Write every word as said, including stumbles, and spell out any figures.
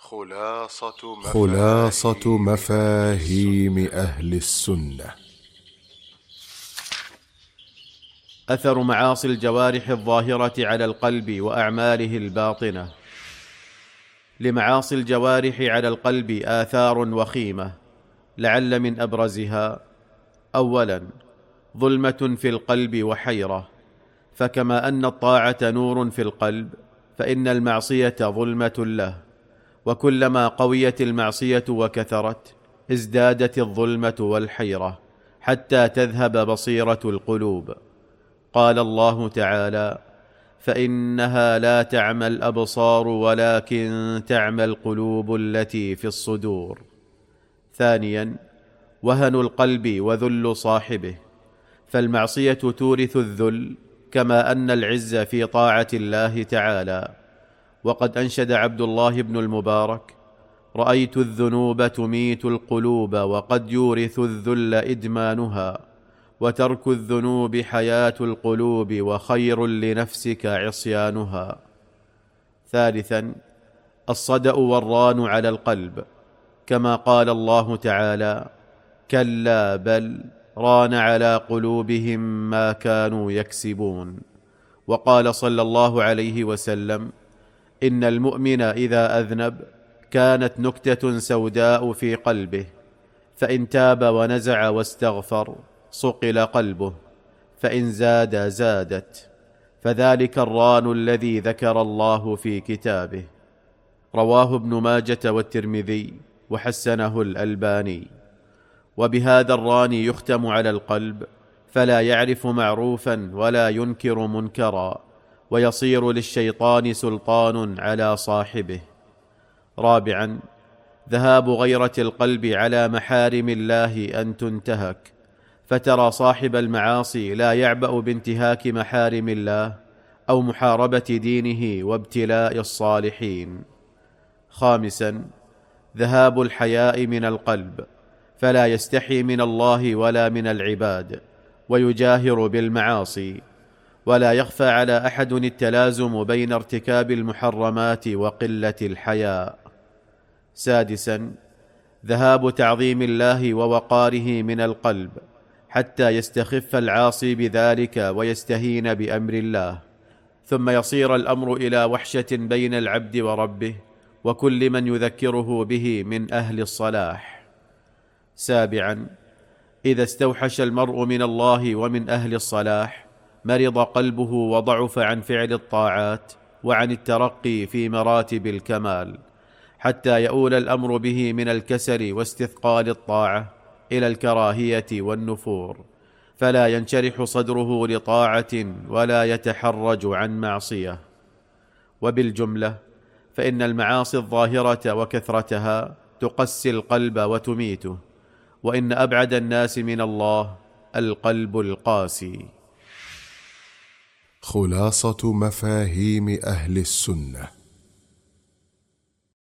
خلاصة مفاهيم, خلاصة مفاهيم أهل السنة. أثر معاصي الجوارح الظاهرة على القلب وأعماله الباطنة. لمعاصي الجوارح على القلب آثار وخيمة، لعل من أبرزها: أولا، ظلمة في القلب وحيرة، فكما أن الطاعة نور في القلب، فإن المعصية ظلمة له، وكلما قويت المعصية وكثرت ازدادت الظلمة والحيرة حتى تذهب بصيرة القلوب. قال الله تعالى: فإنها لا تعمى الأبصار ولكن تعمى القلوب التي في الصدور. ثانيا، وهن القلب وذل صاحبه، فالمعصية تورث الذل، كما أن العز في طاعة الله تعالى. وقد أنشد عبد الله بن المبارك: رأيت الذنوب تميت القلوب وقد يورث الذل إدمانها، وترك الذنوب حياة القلوب وخير لنفسك عصيانها. ثالثا، الصدأ والران على القلب، كما قال الله تعالى: كلا بل ران على قلوبهم ما كانوا يكسبون. وقال صلى الله عليه وسلم: إن المؤمن إذا أذنب كانت نكتة سوداء في قلبه، فإن تاب ونزع واستغفر صقل قلبه، فإن زاد زادت، فذلك الران الذي ذكر الله في كتابه. رواه ابن ماجة والترمذي وحسنه الألباني. وبهذا الران يختم على القلب، فلا يعرف معروفا ولا ينكر منكرا، ويصير للشيطان سلطان على صاحبه. رابعا، ذهاب غيرة القلب على محارم الله أن تنتهك، فترى صاحب المعاصي لا يعبأ بانتهاك محارم الله أو محاربة دينه وابتلاء الصالحين. خامسا، ذهاب الحياء من القلب، فلا يستحي من الله ولا من العباد، ويجاهر بالمعاصي، ولا يخفى على أحد التلازم بين ارتكاب المحرمات وقلة الحياء. سادسا، ذهاب تعظيم الله ووقاره من القلب، حتى يستخف العاصي بذلك ويستهين بأمر الله، ثم يصير الأمر إلى وحشة بين العبد وربه وكل من يذكره به من أهل الصلاح. سابعا، إذا استوحش المرء من الله ومن أهل الصلاح مرض قلبه وضعف عن فعل الطاعات وعن الترقي في مراتب الكمال، حتى يؤول الأمر به من الكسل واستثقال الطاعة إلى الكراهية والنفور، فلا ينشرح صدره لطاعة ولا يتحرج عن معصية. وبالجملة فإن المعاصي الظاهرة وكثرتها تقسي القلب وتميته، وإن أبعد الناس من الله القلب القاسي. خلاصة مفاهيم أهل السنة.